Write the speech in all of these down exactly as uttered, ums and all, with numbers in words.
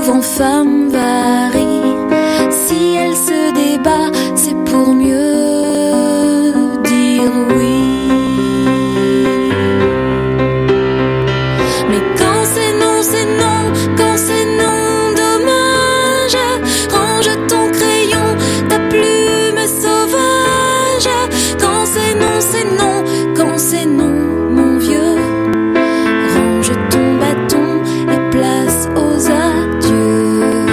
souvent femme varie. Si elle se débat, c'est pour mieux dire oui. Mais quand c'est non, c'est non, quand c'est non, dommage. Range ton crayon, ta plume sauvage. Quand c'est non, c'est non, quand c'est non, mon vieux. Range ton bâton et place aux adieux.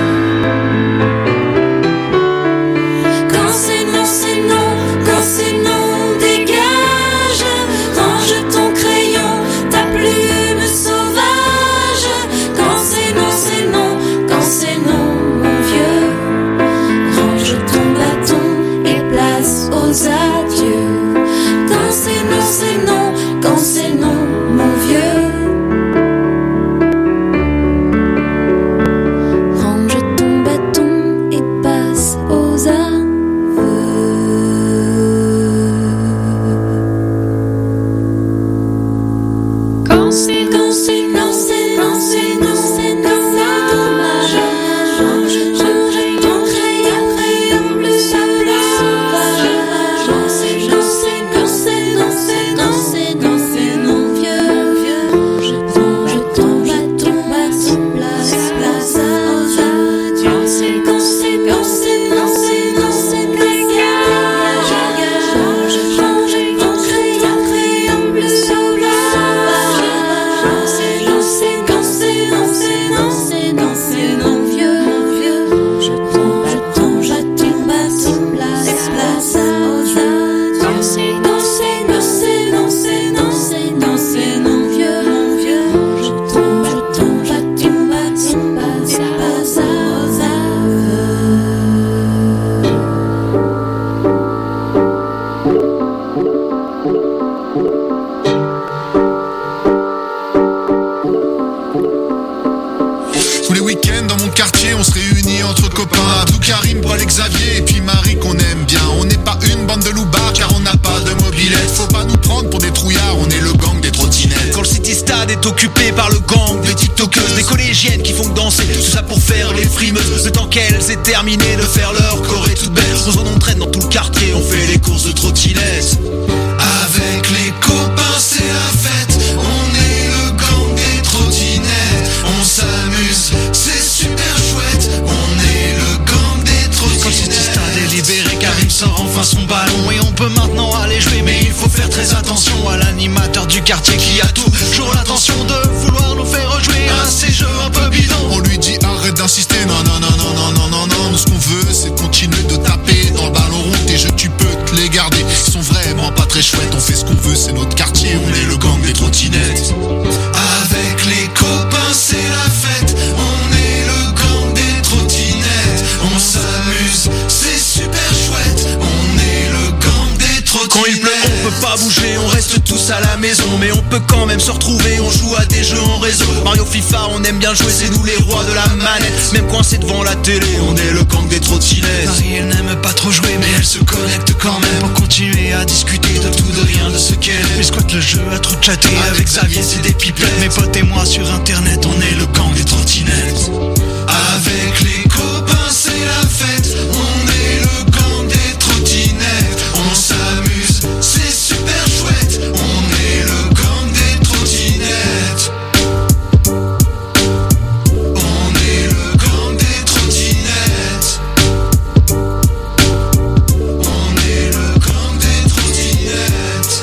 Quand c'est non, c'est non, quand c'est non, dégage. Range ton crayon, ta plume sauvage. Quand c'est non, c'est non, quand c'est non, mon vieux. Range ton bâton et place aux adieux. Quand c'est non, c'est non, quand c'est non, mon vieux. Range ton bâton et passe aux aveux. Quand c'est quand c'est non, c'est non, c'est non, c'est non, c'est dommage. Range ton crayon, crayon bleu sable sauvage. Quand c'est non, c'est non, c'est non, c'est non, c'est non, c'est non, vieux, vieux. Range ton bâton, bâton, place, place aux adieux. Quand c'est quand c'est quand c'est non, c'est non, c'est dégage. Range ton crayon, crayon bleu sable sauvage. Quand c'est non, c'est quand c'est non, c'est non, c'est non, c'est non, vieux, vieux. Je tombe, je tombe, je tombe, bâton, place, place aux adieux. Quand c'est non, c'est non, c'est non, c'est non, c'est non, c'est non, vieux, mon vieux. Je tombe, je tombe, je tombe, bâton, place, place aux aveux. Tous les week-ends dans mon quartier, on se réunit entre copains. Abdou, Karim, Paul et Xavier, et puis Marie qu'on aime bien. On n'est pas une bande de loupards car on n'a pas de mobilette. Faut pas nous prendre pour des trouillards, on est le gang des trottinettes. Quand le City Stade est occupé par le gang des tiktokeuses, des collégiennes qui font que danser, tout ça pour faire les frimeuses. Le temps qu'elles aient terminé de faire leur choré toute belle, on s'en entraîne dans tout le quartier, on fait les courses de trottinettes. Avec les copains c'est la fête, on est le gang des trottinettes. On s'amuse, c'est super chouette, on est le gang des Quand le City trottinettes. Stade est libéré, Karim sort enfin son ballon et on peut maintenant aller jouer, mais il faut faire très attention à l'animateur du quartier qui a toujours l'intention de vouloir nous faire rejouer à ces jeux un peu bidons. On lui dit arrête d'insister, non non non non non non non non. Nous ce qu'on veut c'est continuer de taper dans le ballon rond. Tes jeux tu peux te les garder, ils sont vraiment pas très chouettes. On fait ce qu'on veut, c'est notre quartier, on est le gang des trottinettes. Avec les copains c'est la fête, on est le gang des trottinettes. On s'amuse, c'est super chouette, on est le gang des trottinettes. Quand il pleut, on peut pas bouger, on reste tous à la maison, mais on peut quand même se retrouver, on joue à des jeux en réseau. Mario, FIFA, on aime bien jouer, c'est nous les rois de la manette. Même coincé devant la télé, on est le gang des trottinettes. Marie, elle n'aime pas trop jouer, mais elle se connecte quand même pour continuer à discuter de tout, de rien, de ce qu'elle aime. Elle squatte le jeu à trop chatter, avec Xavier c'est des pipelettes. Mes potes et moi sur internet, on est le gang des trottinettes. Avec les copains c'est la fête, on est le gang des trottinettes. On s'amuse, c'est super chouette, on est le gang des trottinettes. On est le gang des trottinettes. On est le gang des trottinettes.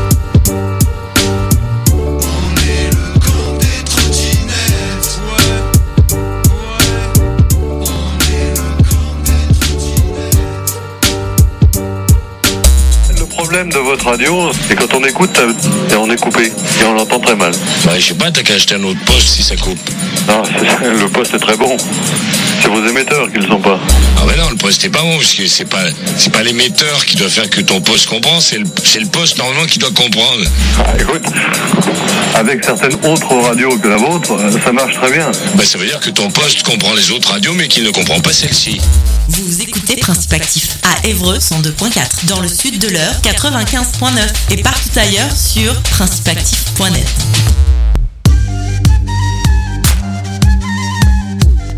On est le gang des trottinettes. Ouais, ouais. On est le gang des trottinettes. Le problème de votre radio, c'est quand on écoute, et on est coupé, et on l'entend très mal. Bah, je sais pas, t'as qu'à acheter un autre poste si ça coupe. Non, c'est- le poste est très bon. C'est vos émetteurs qui le sont pas. Ah ouais non, le poste est pas bon, parce que c'est pas, c'est pas l'émetteur qui doit faire que ton poste comprend, c'est le, c'est le poste normalement qui doit comprendre. Ah, écoute, avec certaines autres radios que la vôtre, ça marche très bien. Bah, ça veut dire que ton poste comprend les autres radios, mais qu'il ne comprend pas celle-ci. Vous écoutez Principe Actif à Évreux cent deux point quatre, dans le sud de l'Eure quatre-vingt-quinze point neuf et partout ailleurs sur principe actif point net.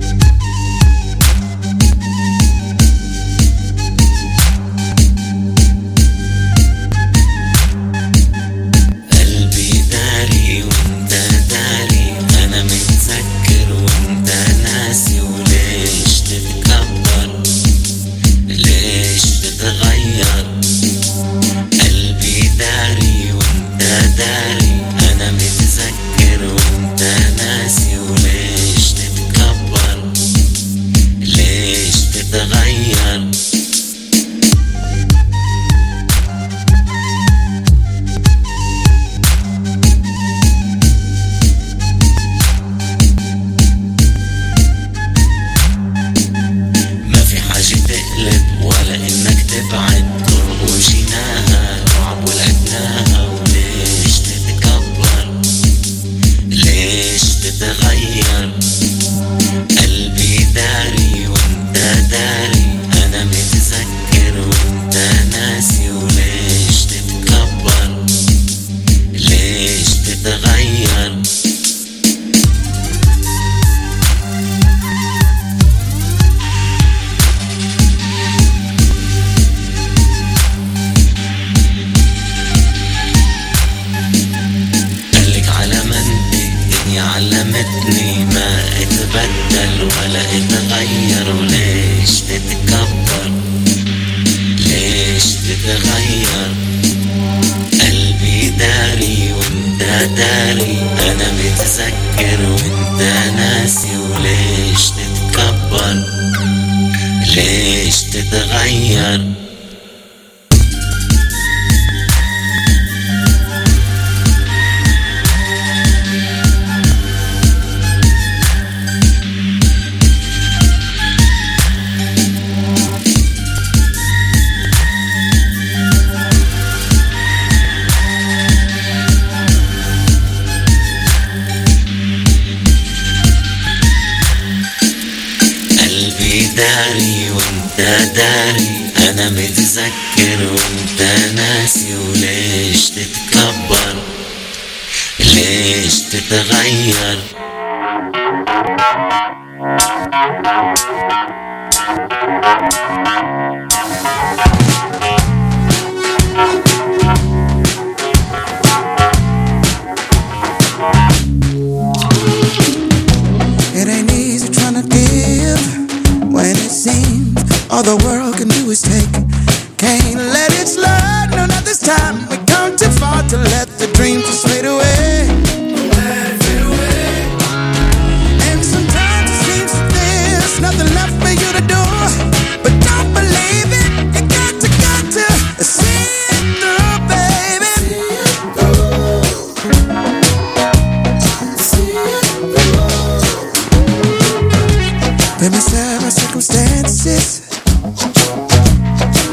تتغير قلبي داري وانت داري انا متذكر وانت ناسي وليش تتكبر ليش تتغير علمتني ما اتبدل ولا اتغير وليش تتكبر ليش تتغير قلبي داري وانت داري انا متذكر وانت ناسي وليش تتكبر ليش تتغير داري وانت داري انا متذكر وانت ناسي وليش تتكبر ليش تتغير It ain't easy trying to give when it seems all the world can do is take. Can't let it slide, no, not this time. We come too far to let the dream just fade away. Let it fade away. And sometimes it seems that there's nothing left for you to do. But don't believe it, you got to, got to see it through, baby. See it through. Baby, sad my circumstances.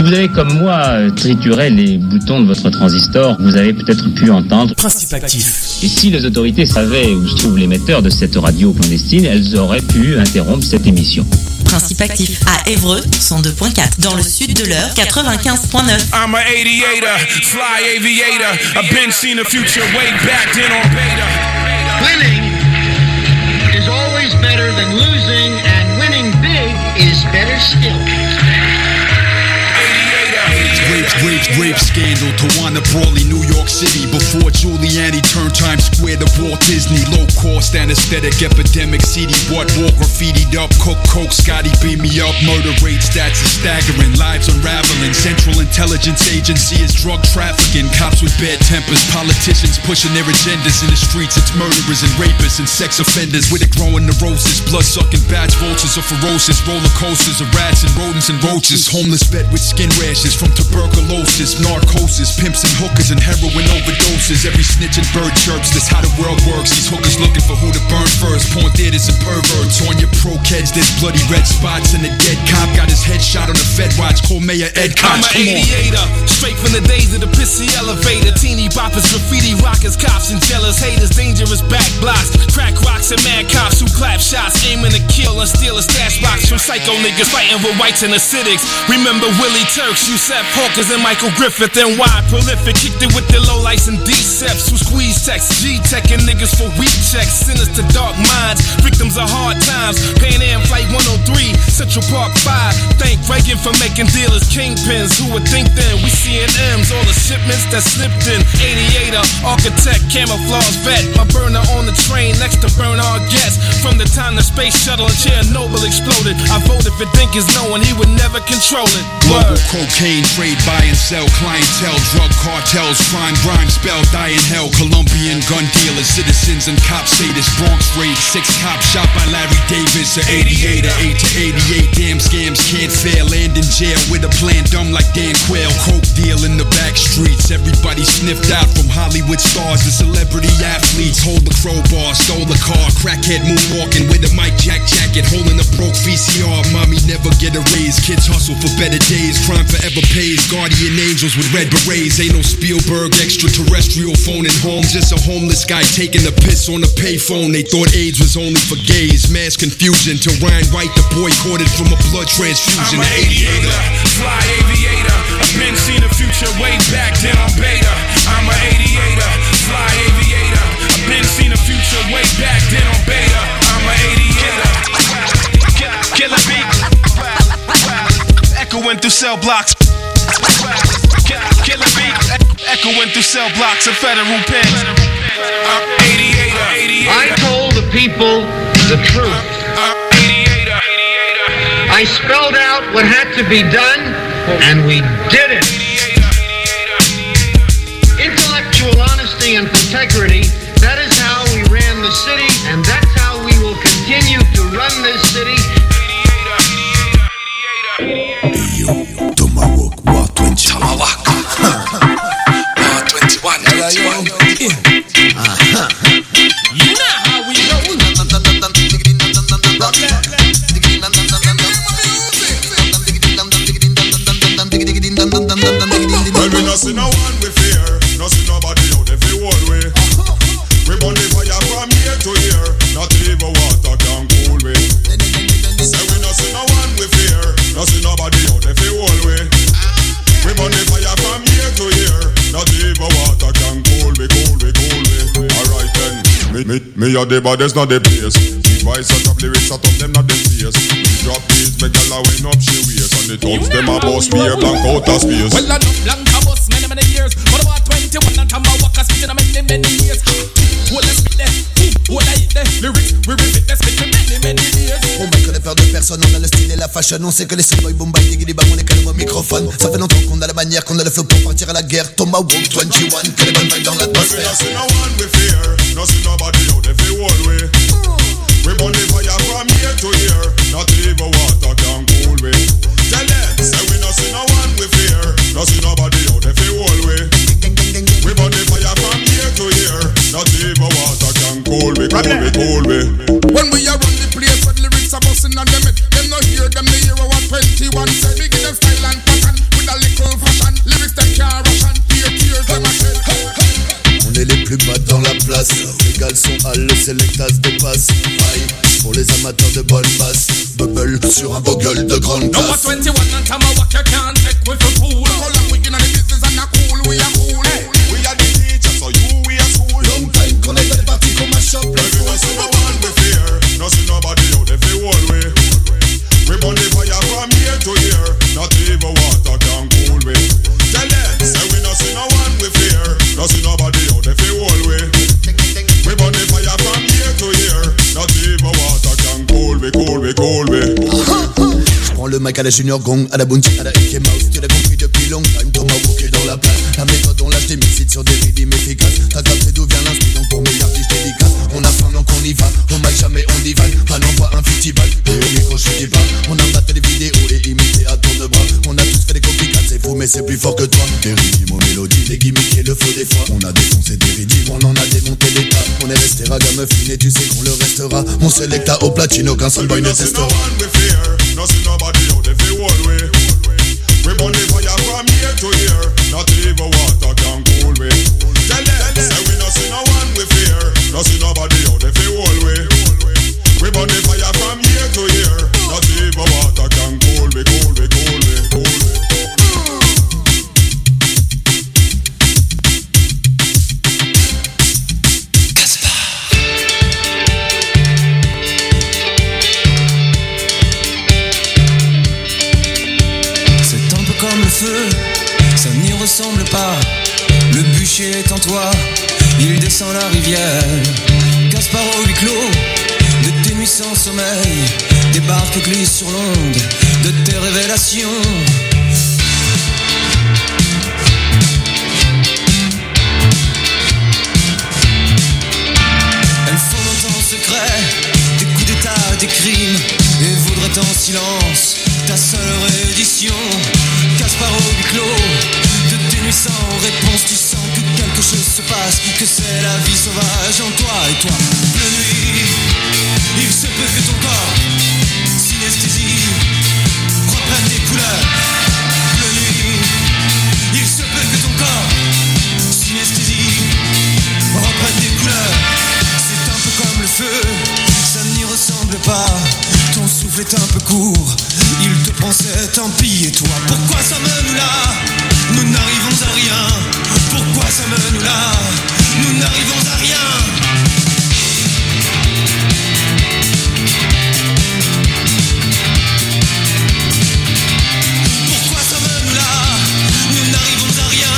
vous avez comme moi trituré les boutons de votre transistor, vous avez peut-être pu entendre Principe actif. Et si les autorités savaient où se trouve l'émetteur de cette radio clandestine, elles auraient pu interrompre cette émission. Principe actif à Évreux, cent deux point quatre. Dans le sud de l'heure, quatre-vingt-quinze point neuf. I'm a eighty-eighter, fly aviator. I've been seen the future way back then on beta. Winning is always better than losing, and winning big is better still. Rape, rape, rape scandal, Tawana Brawley, New York City. Before Giuliani turned Times Square to Walt Disney. Low cost anesthetic epidemic, C D what wall graffitied up. Cook, coke, Scotty beat me up. Murder rate stats are staggering, lives unraveling. Central Intelligence Agency is drug trafficking. Cops with bad tempers, politicians pushing their agendas in the streets. It's murderers and rapists and sex offenders with a growing neurosis. Blood-sucking bats, vultures are ferocious. Roller coasters of rats and rodents and roaches. Homeless vet with skin rashes from tuberculosis, narcosis, pimps and hookers and heroin overdoses. Every snitch and bird chirps, that's how the world works. These hookers looking for who to burn first. Porn theaters and perverts. On your pro kids, there's bloody red spots. And the dead cop got his head shot on the Fed watch. Call Mayor Ed Koch. I'm an eighty-eighter, straight from the days of the pissy elevator. Teeny boppers, graffiti rockers, cops and jealous haters. Dangerous back blocks, crack rocks and mad cops who clap shots, aiming to kill and steal a stash box from psycho niggas fighting with whites and acidics. Remember Willie Turks, Yusef Hawkins and Michael Griffith, and why prolific kicked it with the low lights and D-Ceps who squeeze text, G-Tech and niggas for weak checks. Sinister dark minds, victims of hard times. Pan Am Flight one oh three, Central Park five. Thank Reagan for making dealers kingpins. Who would think then? We C N Ms, all the shipments that slipped in. eighty-eighter, architect, camouflage vet. My burner on the train next to Bernard Guest. From the time the space shuttle and Chernobyl exploded, I voted for Dinkins knowing he would never control it. Global cocaine trade, buy and sell, clientele, drug cartels, crime, grime, spell, die in hell. Colombian gun dealers, citizens and cops say this. Bronx raid, six cops shot by Larry Davis. A eighty-eighter, eight to eighty-eight, damn scams can't fail. Land in jail with a plan dumb like Dan Quayle. Coke deal in the back streets, everybody sniffed out from Hollywood stars to celebrity athletes. Hold the crowbar, stole the car, crackhead moonwalking with a Mike Jack jacket, holding a broke V C R. Mommy never get a raise, kids hustle for better days. Crime forever pays, guardian angels with red berets. Ain't no Spielberg extraterrestrial phoning home, just a homeless guy taking a piss on a payphone. They thought AIDS was only for gays, mass confusion till Ryan White the boycotted from a blood transfusion. I'm an eighty-eighter, fly aviator. I've been seen the future way back then on beta. I'm an eighty-eighter, fly aviator. I've been seen the future way back then on beta. I'm an eighty-eighter, killer beat, echoing through cell blocks. Killer beat, echoing through cell blocks of federal pens. I'm eighty-eighter, eighty-eighter. I told the people the truth. I'm eighty-eighter, eighty-eighter. I spelled out what had to be done, and we did it. Intellectual honesty and integrity, that is how we ran the city, and that's how we will continue to run this city. Yo, Tomahawk, War twenty. Tomahawk. War twenty-one, twenty-one. Uh-huh. You know how we roll. Well, we no see no one we fear, no see nobody out there fi hold we. We burn the fire from here to here, not even water can cool we. Say we no see no one we fear, no see nobody out there fi hold we. We burn the fire from here to here, not even water can cool we, cool we, cool we. Alright then, me, me, me a the baddest, not the place. Voice out of lyrics, out of them not the face. Drop beats, make a wind up she waist. And the thugs, them a boss, me a blank out of space. Well, I know blank a boss many, many years. But about twenty-one and Tamba Waka spitting a many, many years. Well, let's spit there, well, I hit there. Lyrics, we repeat, let's spit for many, many years. On manque de peur de personne, on a le style et la fashion. On sait que les seuls boys boom bang diggy bang, on est calme au microphone. Ça fait longtemps qu'on a la manière, qu'on a le feu pour partir à la guerre. Tomahawk twenty-one, que les bonnes vagues dans l'atmosphère. No see no one we fear, no see nobody out there fi hold we. We burn the fire from here to here, not even water can cool we. Tell them, say we no see no one we fear, no see nobody out there fi hold we. We burn the fire from here to here, not even water can cool we, cool we, cool we. When we are run the place, when lyrics are busting on them head, them no hear them, they hear what twenty-one say. We give them style and pattern with a place. Égal son hall, le Selecta se dépasse. Aïe, pour les amateurs de bonne basse. Bubble sur un beau gueule de grande Number classe. twenty-one and time I walk you can't take with a fool. How long we in the business and a cool, we are cool. Hey, we are the teachers, so you we are school. Long time qu'on est parti qu'on mash up. Everyone see no one we fear. No see nobody out there feel whole way. We burn the fire from here to here. Not even water can cool we. Tell them, say we no see no one we fear. No see nobody out there feel whole way. We burn the fire from here to here. Not even water can cool we, cool we, cool we. J'prends le mic à la Junior Gong, à la Bounty, à la Mickey Mouse. Tu l'as compris depuis long time, Tomahawk est dans la place. La méthode on lâche des missiles sur des rythmes efficaces. T'as capté d'où vient l'inspire, donc pour mes artistes dédicaces. On a faim donc on y va, au mic jamais on divague. Pas n'envoie un festival, et au micro je dis pas. On a battu les vidéos et imité à tour de bras. On a tous fait des copycats, c'est fou mais c'est plus fort que toi. Des rythmes aux mélodies, des gimmicks et le faux des fois. On a défoncé des rythmes, on en a démonté des tas. On est resté ragamuffin et tu sais qu'on le restera. On Selecta au platine, aucun seul boy ne testera. No see nobody out there feel whole way. We burn the fire from here to here. Not even water can cool we. Tell them, say we no see no one we fear. No see nobody out there feel whole way. We burn the fire from here to here. Not even water can cool we, cool we, cool we, cool we. Comme le feu, ça n'y ressemble pas. Le bûcher est en toi, il descend la rivière. Gaspard au huis clos, de tes nuits sans sommeil. Des barques glissent sur l'onde de tes révélations. Elles font en secret des coups d'état, des crimes, et voudraient en silence ta seule réédition. Gaspard au huis clos, de tes nuits sans réponse, tu sens que quelque chose se passe, que c'est la vie sauvage en toi. Et toi, pleine nuit, il se peut que ton corps, synesthésie, reprenne des couleurs. Pleine nuit, il se peut que ton corps, synesthésie, reprenne des couleurs. C'est un peu comme le feu, ça n'y ressemble pas. Ton souffle est un peu court, il te pensait tant pis. Et toi, pourquoi sommes-nous là? Nous n'arrivons à rien. Pourquoi sommes-nous là? Nous n'arrivons à rien. Pourquoi sommes-nous là? Nous n'arrivons à rien.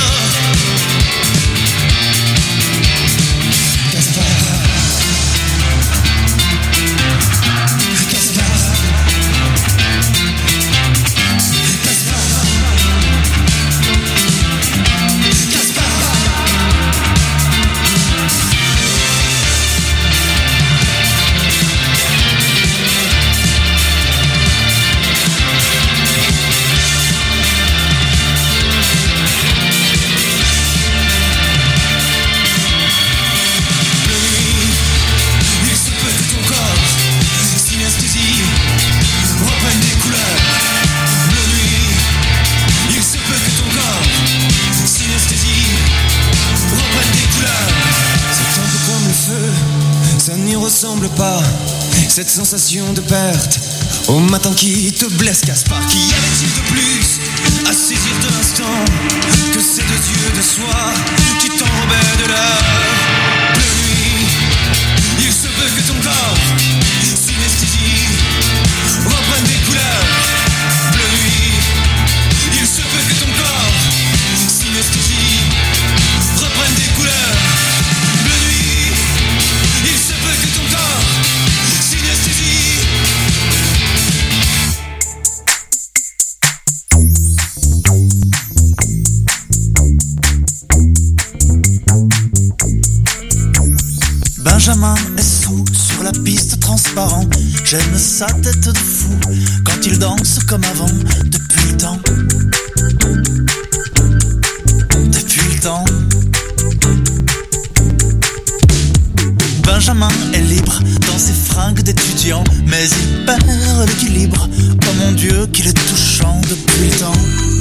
Gaspard, ressemble pas, cette sensation de perte au matin qui te blesse. Gaspard, qu'y avait-il de plus à saisir de l'instant que ces deux yeux de soie qui t'enrobaient de l'heure? De nuit, il se peut que ton corps, synesthésie, reprenne des couleurs. De nuit, il se peut que ton corps, synesthésie, reprenne des couleurs. De nuit, il se peut que ton corps, synesthésie. Benjamin est sous sur la piste transparent. J'aime sa tête de fou quand il danse comme avant. Depuis le temps, depuis le temps. Benjamin est libre dans ses fringues d'étudiant, mais il perd l'équilibre. Oh mon Dieu, qu'il est touchant depuis le temps.